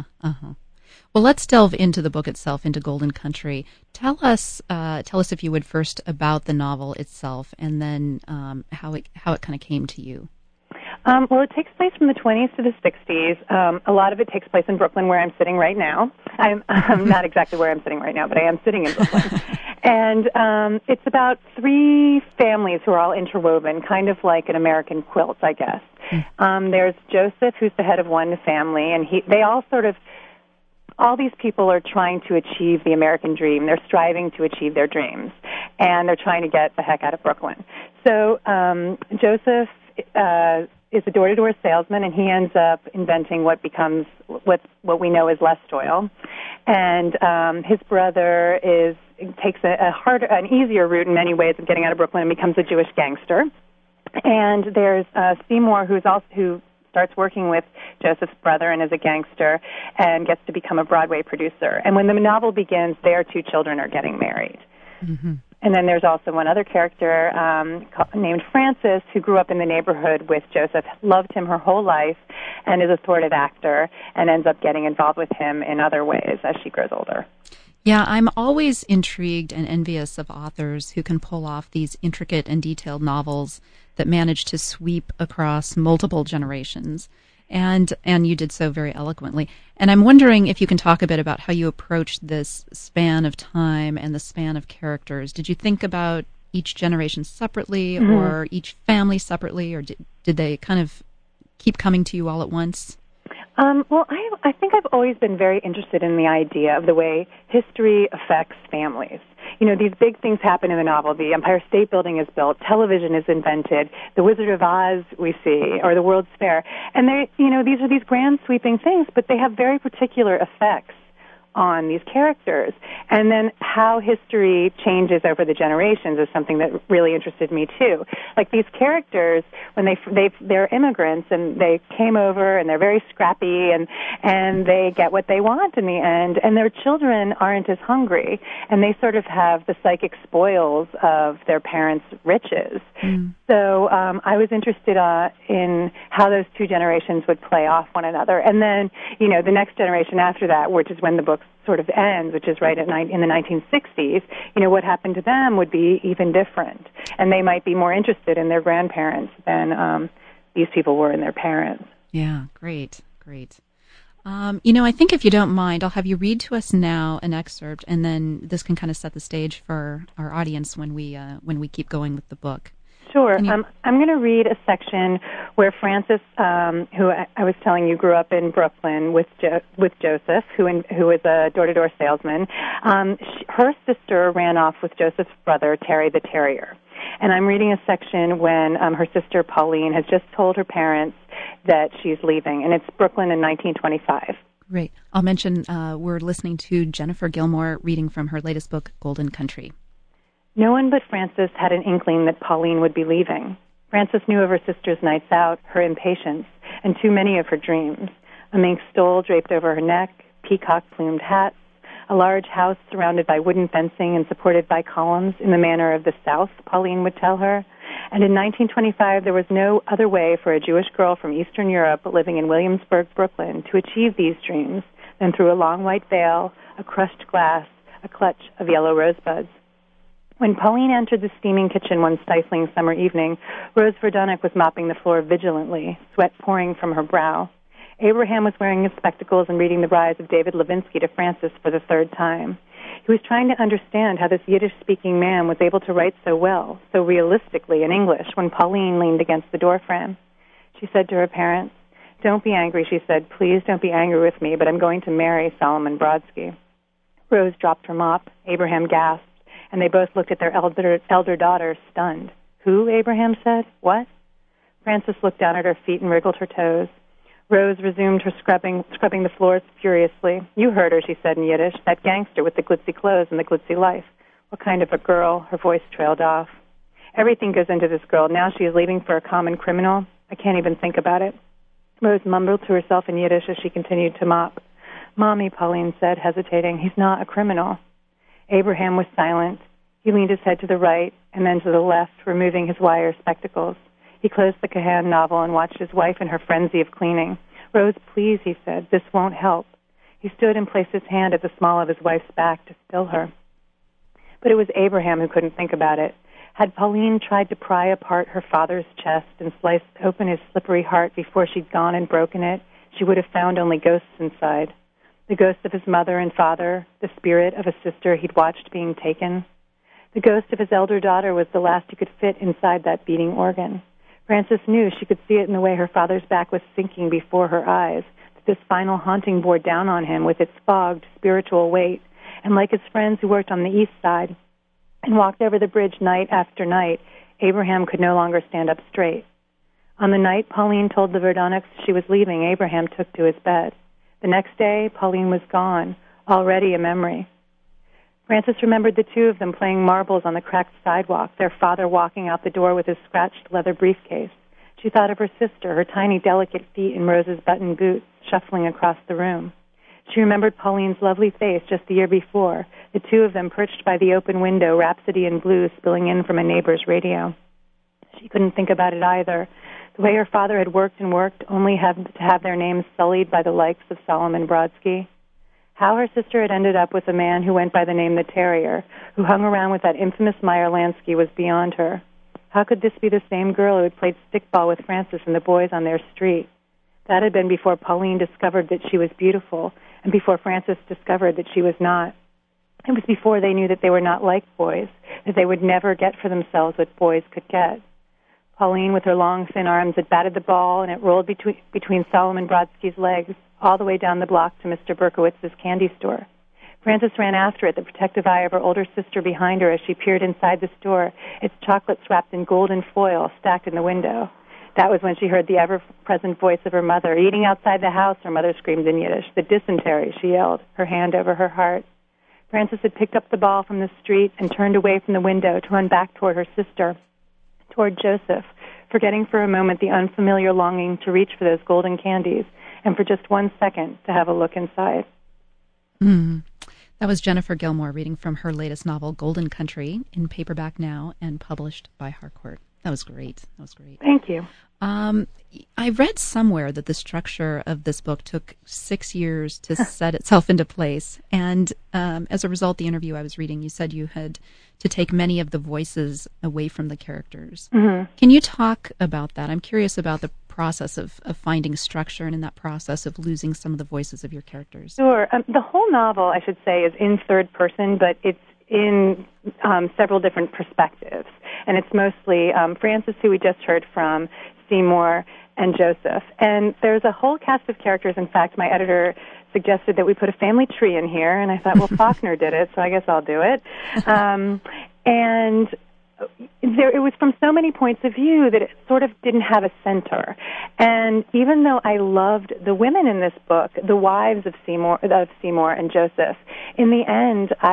Well, let's delve into the book itself, into Golden Country. Tell us if you would, first about the novel itself, and then how it kind of came to you. Well, it takes place from the 20s to the 60s. A lot of it takes place in Brooklyn, where I'm sitting right now. I'm not exactly where I'm sitting right now, but I am sitting in Brooklyn. And it's about 3 families who are all interwoven, kind of like an American quilt, I guess. There's Joseph, who's the head of one family, and they all sort of, all these people are trying to achieve the American dream. They're striving to achieve their dreams, and they're trying to get the heck out of Brooklyn. So Joseph is a door-to-door salesman, and he ends up inventing what becomes what we know as Lest Oil. And his brother takes an easier route in many ways of getting out of Brooklyn and becomes a Jewish gangster. And there's Seymour, who starts working with Joseph's brother and is a gangster and gets to become a Broadway producer. And when the novel begins, their 2 children are getting married. Mm-hmm. And then there's also one other character named Frances, who grew up in the neighborhood with Joseph, loved him her whole life, and is a thwarted actor, and ends up getting involved with him in other ways as she grows older. Yeah, I'm always intrigued and envious of authors who can pull off these intricate and detailed novels that manage to sweep across multiple generations. And you did so very eloquently. And I'm wondering if you can talk a bit about how you approached this span of time and the span of characters. Did you think about each generation separately or each family separately, or did they kind of keep coming to you all at once? Well, I think I've always been very interested in the idea of the way history affects families. These big things happen in the novel. The Empire State Building is built, television is invented, the Wizard of Oz we see, or the World's Fair. And these are these grand sweeping things, but they have very particular effects on these characters. And then how history changes over the generations is something that really interested me too. Like these characters, when they're immigrants and they came over and they're very scrappy and they get what they want in the end, and their children aren't as hungry, and they sort of have the psychic spoils of their parents' riches. So I was interested in how those 2 generations would play off one another. And then, the next generation after that, which is when the book sort of ends, which is right in the 1960s, what happened to them would be even different. And they might be more interested in their grandparents than these people were in their parents. Yeah, great. I think if you don't mind, I'll have you read to us now an excerpt, and then this can kind of set the stage for our audience when we keep going with the book. Sure. I'm going to read a section where Frances, who I was telling you grew up in Brooklyn with Joseph, who was a door-to-door salesman. Her sister ran off with Joseph's brother, Terry the Terrier. And I'm reading a section when her sister, Pauline, has just told her parents that she's leaving. And it's Brooklyn in 1925. Great. I'll mention we're listening to Jennifer Gilmore reading from her latest book, Golden Country. No one but Frances had an inkling that Pauline would be leaving. Frances knew of her sister's nights out, her impatience, and too many of her dreams. A mink stole draped over her neck, peacock-plumed hats, a large house surrounded by wooden fencing and supported by columns in the manner of the South, Pauline would tell her. And in 1925, there was no other way for a Jewish girl from Eastern Europe living in Williamsburg, Brooklyn, to achieve these dreams than through a long white veil, a crushed glass, a clutch of yellow rosebuds. When Pauline entered the steaming kitchen one stifling summer evening, Rose Verdonek was mopping the floor vigilantly, sweat pouring from her brow. Abraham was wearing his spectacles and reading The Rise of David Levinsky to Frances for the third time. He was trying to understand how this Yiddish-speaking man was able to write so well, so realistically in English, when Pauline leaned against the doorframe. She said to her parents, "Don't be angry," she said. "Please don't be angry with me, but I'm going to marry Solomon Brodsky." Rose dropped her mop. Abraham gasped, and they both looked at their elder daughter, stunned. "Who?" Abraham said. "What?" Frances looked down at her feet and wriggled her toes. Rose resumed her scrubbing the floors furiously. "You heard her," she said in Yiddish, "that gangster with the glitzy clothes and the glitzy life. What kind of a girl?" Her voice trailed off. "Everything goes into this girl. Now she is leaving for a common criminal. I can't even think about it." Rose mumbled to herself in Yiddish as she continued to mop. "Mommy," Pauline said, hesitating, "he's not a criminal." Abraham was silent. He leaned his head to the right and then to the left, removing his wire spectacles. He closed the Cahan novel and watched his wife in her frenzy of cleaning. "Rose, please," he said, "this won't help." He stood and placed his hand at the small of his wife's back to still her. But it was Abraham who couldn't think about it. Had Pauline tried to pry apart her father's chest and slice open his slippery heart before she'd gone and broken it, she would have found only ghosts inside. The ghost of his mother and father, the spirit of a sister he'd watched being taken. The ghost of his elder daughter was the last he could fit inside that beating organ. Frances knew she could see it in the way her father's back was sinking before her eyes, that this final haunting bore down on him with its fogged spiritual weight, and like his friends who worked on the east side and walked over the bridge night after night, Abraham could no longer stand up straight. On the night Pauline told the Verdoneks she was leaving, Abraham took to his bed. The next day, Pauline was gone, already a memory. Frances remembered the two of them playing marbles on the cracked sidewalk, their father walking out the door with his scratched leather briefcase. She thought of her sister, her tiny, delicate feet in Rose's button boots, shuffling across the room. She remembered Pauline's lovely face just the year before, the two of them perched by the open window, Rhapsody in Blue spilling in from a neighbor's radio. She couldn't think about it either. The way her father had worked and worked, only to have their names sullied by the likes of Solomon Brodsky. How her sister had ended up with a man who went by the name The Terrier, who hung around with that infamous Meyer Lansky, was beyond her. How could this be the same girl who had played stickball with Frances and the boys on their street? That had been before Pauline discovered that she was beautiful, and before Frances discovered that she was not. It was before they knew that they were not like boys, that they would never get for themselves what boys could get. Pauline, with her long, thin arms, had batted the ball, and it rolled between Solomon Brodsky's legs, all the way down the block to Mr. Berkowitz's candy store. Frances ran after it, the protective eye of her older sister behind her as she peered inside the store, its chocolates wrapped in golden foil stacked in the window. That was when she heard the ever-present voice of her mother. "Eating outside the house," her mother screamed in Yiddish. "The dysentery," she yelled, her hand over her heart. Frances had picked up the ball from the street and turned away from the window to run back toward her sister, toward Joseph, forgetting for a moment the unfamiliar longing to reach for those golden candies, and for just 1 second to have a look inside. That was Jennifer Gilmore reading from her latest novel, Golden Country, in paperback now and published by Harcourt. That was great. Thank you. I read somewhere that the structure of this book took 6 years to set itself into place. And as a result, the interview I was reading, you said you had to take many of the voices away from the characters. Mm-hmm. Can you talk about that? I'm curious about the process of finding structure and in that process of losing some of the voices of your characters. Sure. The whole novel, I should say, is in third person, but it's in several different perspectives. And it's mostly Frances, who we just heard from, Seymour, and Joseph. And there's a whole cast of characters. In fact, my editor suggested that we put a family tree in here, and I thought, well, Faulkner did it, so I guess I'll do it. And it was from so many points of view that it sort of didn't have a center. And even though I loved the women in this book, the wives of Seymour and Joseph, in the end, I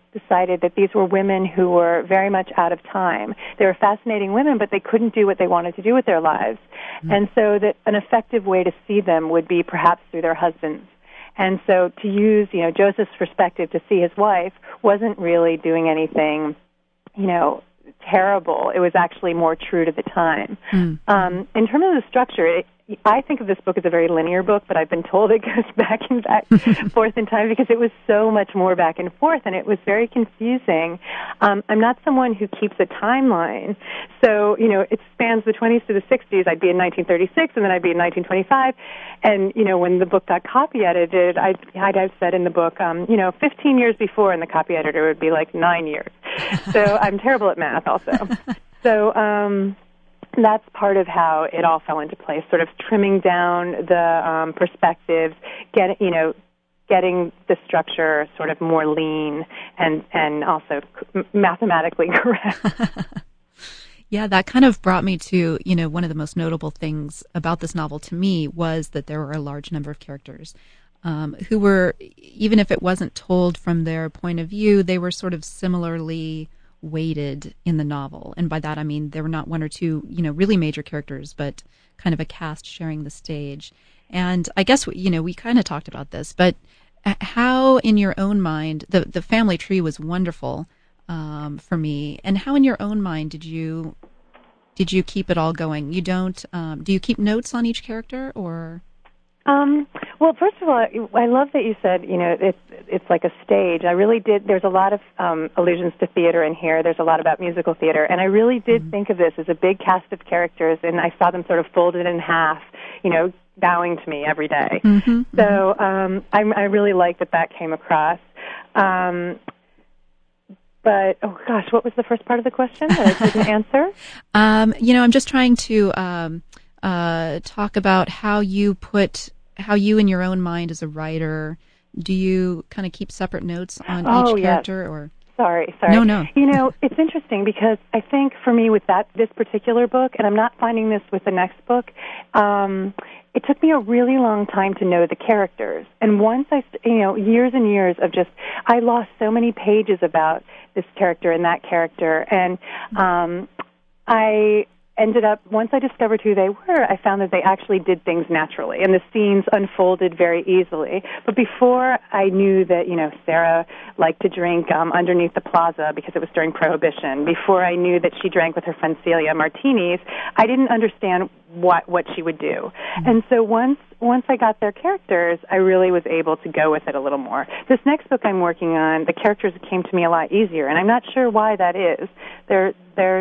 decided that these were women who were very much out of time. They were fascinating women, but they couldn't do what they wanted to do with their lives. And so that an effective way to see them would be perhaps through their husbands. And so to use, Joseph's perspective to see his wife wasn't really doing anything, terrible. It was actually more true to the time. In terms of the structure, I think of this book as a very linear book, but I've been told it goes back and forth in time because it was so much more back and forth, and it was very confusing. I'm not someone who keeps a timeline. So, it spans the 20s to the 60s. I'd be in 1936, and then I'd be in 1925. And, when the book got copy edited, I'd have said in the book, 15 years before, and the copy editor would be like 9 years. So I'm terrible at math also. So, that's part of how it all fell into place, sort of trimming down the perspectives, getting the structure sort of more lean and also mathematically correct. Yeah, that kind of brought me to, one of the most notable things about this novel to me was that there were a large number of characters who were, even if it wasn't told from their point of view, they were sort of similarly weighted in the novel. And by that I mean there were not one or two, really major characters, but kind of a cast sharing the stage. And I guess, we kind of talked about this, but how in your own mind, the family tree was wonderful for me. And how in your own mind did you keep it all going? You don't, do you keep notes on each character or? Well, first of all, I love that you said, it's like a stage. I really did. There's a lot of allusions to theater in here. There's a lot about musical theater. And I really did think of this as a big cast of characters, and I saw them sort of folded in half, bowing to me every day. So I really like that came across. But, oh gosh, what was the first part of the question that I couldn't answer? I'm just trying to talk about how you in your own mind as a writer, do you kind of keep separate notes on each character? Yes. Or Sorry. No. It's interesting because I think for me with this particular book, and I'm not finding this with the next book, it took me a really long time to know the characters. And once years and years of I lost so many pages about this character and that character, and I ended up, once I discovered who they were, I found that they actually did things naturally, and the scenes unfolded very easily. But before I knew that, Sarah liked to drink underneath the plaza because it was during Prohibition, before I knew that she drank with her friend Celia martinis, I didn't understand what she would do. And so once I got their characters, I really was able to go with it a little more. This next book I'm working on, the characters came to me a lot easier, and I'm not sure why that is. There's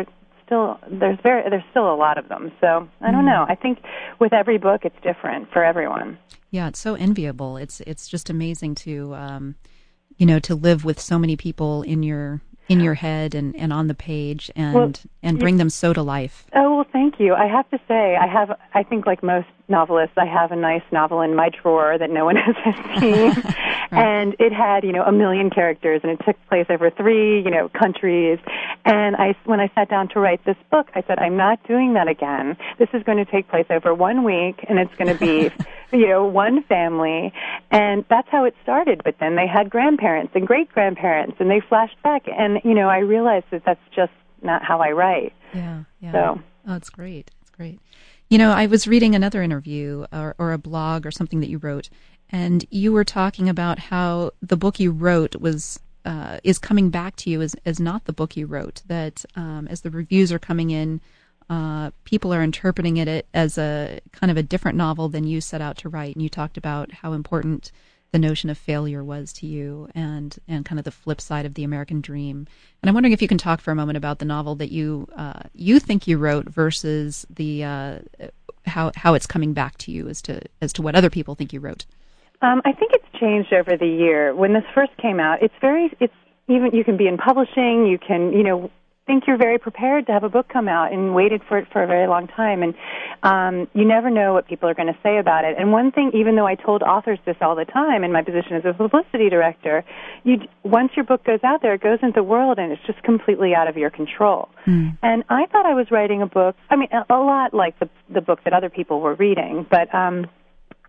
still a lot of them. So I don't know. I think with every book it's different for everyone. Yeah, it's so enviable. It's just amazing to to live with so many people in your head and on the page and bring them so to life. Oh, well, thank you. I have to say, I think like most novelists, I have a nice novel in my drawer that no one has seen. And it had, a million characters, and it took place over 3, countries. And when I sat down to write this book, I said, I'm not doing that again. This is going to take place over 1 week, and it's going to be, one family. And that's how it started. But then they had grandparents and great-grandparents, and they flashed back. And, I realized that that's just not how I write. Yeah. So. Oh, it's great. It's great. I was reading another interview or a blog or something that you wrote, and you were talking about how the book you wrote is coming back to you as not the book you wrote, that as the reviews are coming in, people are interpreting it as a kind of a different novel than you set out to write. And you talked about how important the notion of failure was to you and kind of the flip side of the American dream. And I'm wondering if you can talk for a moment about the novel that you think you wrote versus the how it's coming back to you as to what other people think you wrote. I think it's changed over the year. When this first came out, it's even, you can be in publishing, you can, think you're very prepared to have a book come out and waited for it for a very long time. And you never know what people are going to say about it. And one thing, even though I told authors this all the time in my position as a publicity director, once your book goes out there, it goes into the world and it's just completely out of your control. And I thought I was writing a book, a lot like the book that other people were reading, but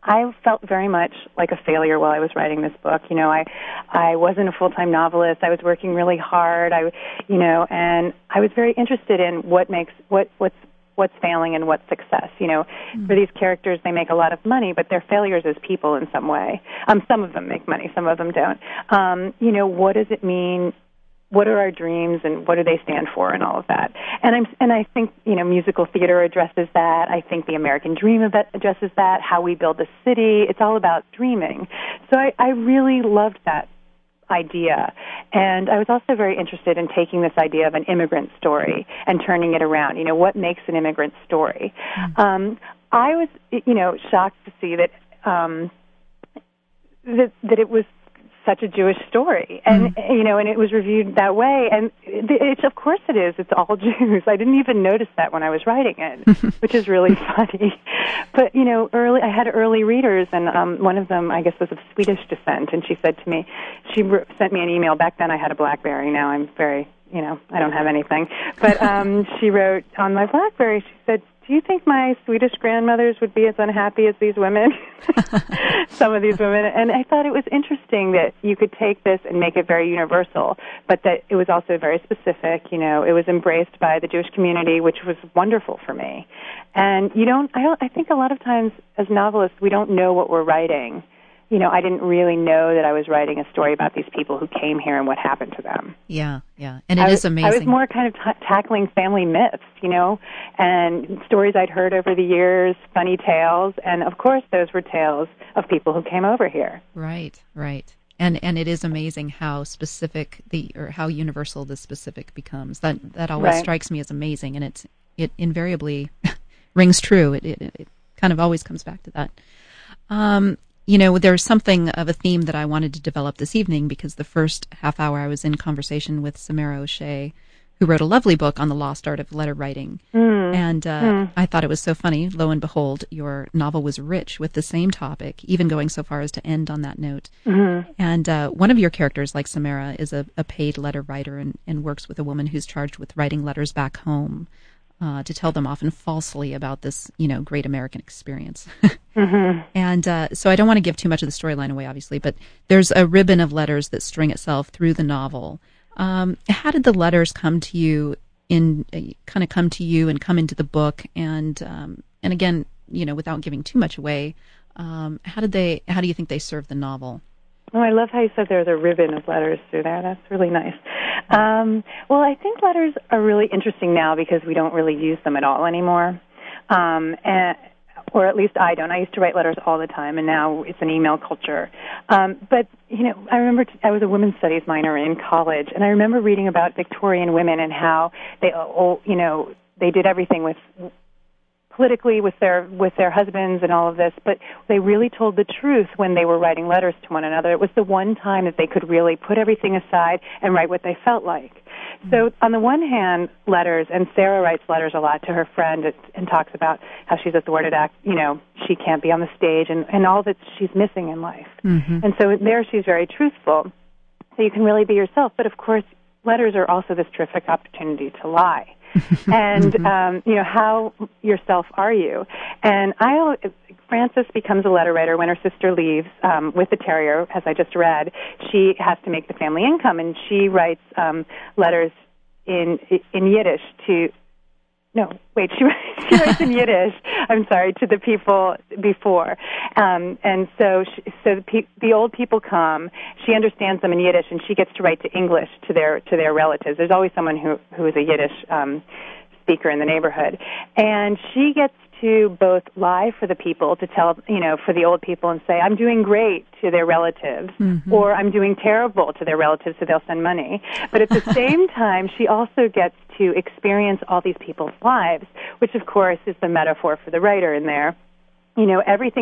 I felt very much like a failure while I was writing this book. You know, I wasn't a full-time novelist. I was working really hard. And I was very interested in what's failing and what's success. You know, for these characters, they make a lot of money, but they're failures as people in some way. Some of them make money, some of them don't. You know, what does it mean? What are our dreams, and what do they stand for, and all of that? And I think, you know, musical theater addresses that. I think the American dream addresses that. How we build a city. It's all about dreaming. So I really loved that idea. And I was also very interested in taking this idea of an immigrant story and turning it around. You know, what makes an immigrant story? I was, you know, shocked to see that that it was such a Jewish story, and you know, and it was reviewed that way. And it's, of course, it is. It's all Jews. I didn't even notice that when I was writing it, which is really funny. But you know, I had early readers, and one of them, I guess, was of Swedish descent, and she said to me, she sent me an email. Back then, I had a BlackBerry. Now I'm very, you know, I don't have anything. But she wrote on my BlackBerry. She said, "Do you think my Swedish grandmothers would be as unhappy as these women?" Some of these women. And I thought it was interesting that you could take this and make it very universal, but that it was also very specific. You know, it was embraced by the Jewish community, which was wonderful for me. And I think a lot of times as novelists, we don't know what we're writing. You know, I didn't really know that I was writing a story about these people who came here and what happened to them. Yeah. And it is amazing. I was more kind of tackling family myths, you know, and stories I'd heard over the years, funny tales, and of course those were tales of people who came over here. Right. And it is amazing how specific or how universal the specific becomes. That always strikes me as amazing, and it invariably rings true. It kind of always comes back to that. You know, there's something of a theme that I wanted to develop this evening, because the first half hour I was in conversation with Samara O'Shea, who wrote a lovely book on the lost art of letter writing. And I thought it was so funny. Lo and behold, your novel was rich with the same topic, even going so far as to end on that note. And one of your characters, like Samara, is a paid letter writer and works with a woman who's charged with writing letters back home to tell them often falsely about this, you know, great American experience. And so I don't want to give too much of the storyline away, obviously, but there's a ribbon of letters that string itself through the novel. How did the letters come to you and come into the book? And again, you know, without giving too much away, how do you think they serve the novel? Oh, I love how you said there's a ribbon of letters through there. That's really nice. Well, I think letters are really interesting now because we don't really use them at all anymore. Or at least I don't. I used to write letters all the time, and now it's an email culture. But, you know, I remember I was a women's studies minor in college, and I remember reading about Victorian women and how they did everything politically with their husbands and all of this, but they really told the truth when they were writing letters to one another. It was the one time that they could really put everything aside and write what they felt like. So on the one hand, letters, and Sarah writes letters a lot to her friend and talks about how she's a thwarted act, you know, she can't be on the stage and all that she's missing in life. And so there she's very truthful. So you can really be yourself. But of course, letters are also this terrific opportunity to lie. And, you know, how yourself are you? And Frances becomes a letter writer when her sister leaves with the terrier, as I just read. She has to make the family income, and she writes letters in Yiddish to... No, wait, she writes in Yiddish, I'm sorry, to the people before. And so the old people come, she understands them in Yiddish, and she gets to write to English to their relatives. There's always someone who is a Yiddish speaker in the neighborhood. And she gets to both lie for the people, to tell, you know, for the old people and say, I'm doing great to their relatives, or I'm doing terrible to their relatives, so they'll send money. But at the same time, she also gets to experience all these people's lives, which, of course, is the metaphor for the writer in there. You know, every,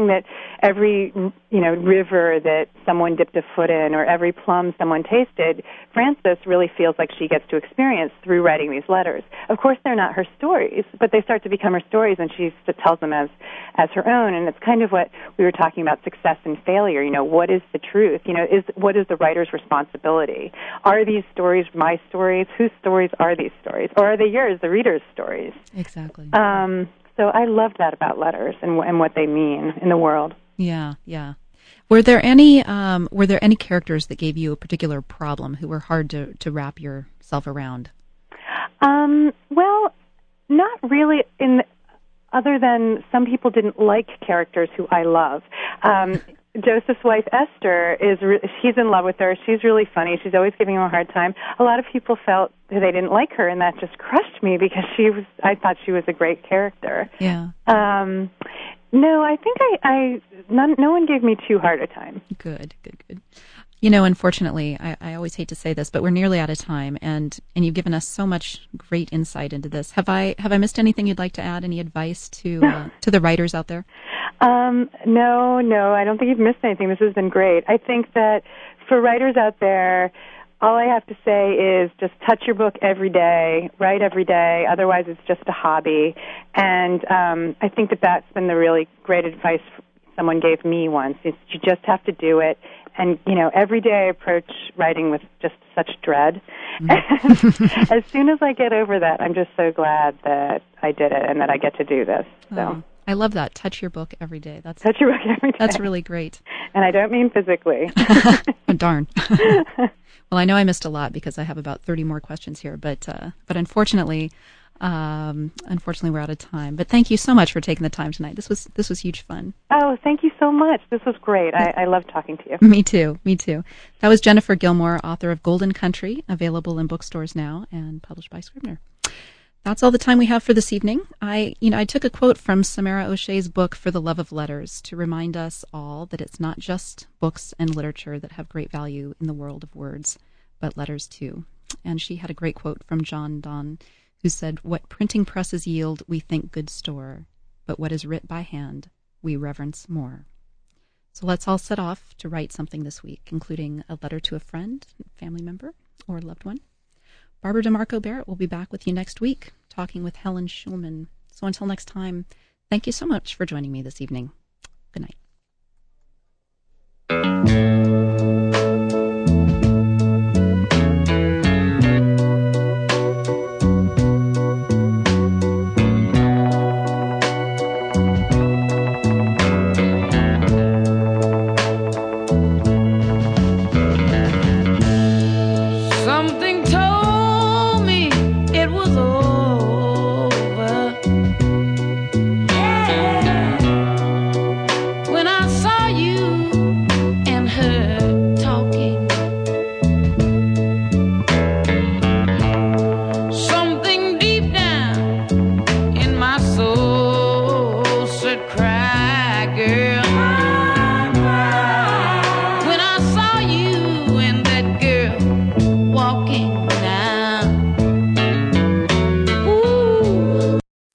you know, river that someone dipped a foot in or every plum someone tasted, Frances really feels like she gets to experience through writing these letters. Of course, they're not her stories, but they start to become her stories, and she tells them as her own. And it's kind of what we were talking about, success and failure. You know, what is the truth? You know, what is the writer's responsibility? Are these stories my stories? Whose stories are these stories? Or are they yours, the reader's stories? Exactly. So I love that about letters and what they mean in the world. Yeah, yeah. Were there any characters that gave you a particular problem, who were hard to wrap yourself around? Well, not really. Other than some people didn't like characters who I love. Joseph's wife Esther he's in love with her. She's really funny. She's always giving him a hard time. A lot of people felt that they didn't like her, and that just crushed me because I thought she was a great character. Yeah. No, I think no one gave me too hard a time. Good. You know, unfortunately, I always hate to say this, but we're nearly out of time, and you've given us so much great insight into this. Have I missed anything you'd like to add? Any advice to the writers out there? No, I don't think you've missed anything. This has been great. I think that for writers out there, all I have to say is just touch your book every day, write every day. Otherwise, it's just a hobby. And I think that's been the really great advice someone gave me once. Is you just have to do it. And, every day I approach writing with just such dread. Mm-hmm. As soon as I get over that, I'm just so glad that I did it and that I get to do this. So. I love that. Touch your book every day. Touch your book every day. That's really great. And I don't mean physically. Oh, darn. Well, I know I missed a lot because I have about 30 more questions here, but unfortunately, we're out of time. But thank you so much for taking the time tonight. This was huge fun. Oh, thank you so much. This was great. I love talking to you. Me too. That was Jennifer Gilmore, author of Golden Country, available in bookstores now and published by Scribner. That's all the time we have for this evening. I took a quote from Samara O'Shea's book, For the Love of Letters, to remind us all that it's not just books and literature that have great value in the world of words, but letters too. And she had a great quote from John Donne, who said, "What printing presses yield, we think good store, but what is writ by hand, we reverence more." So let's all set off to write something this week, including a letter to a friend, family member, or loved one. Barbara DeMarco Barrett will be back with you next week, talking with Helen Schulman. So until next time, thank you so much for joining me this evening. Good night. Something told me it was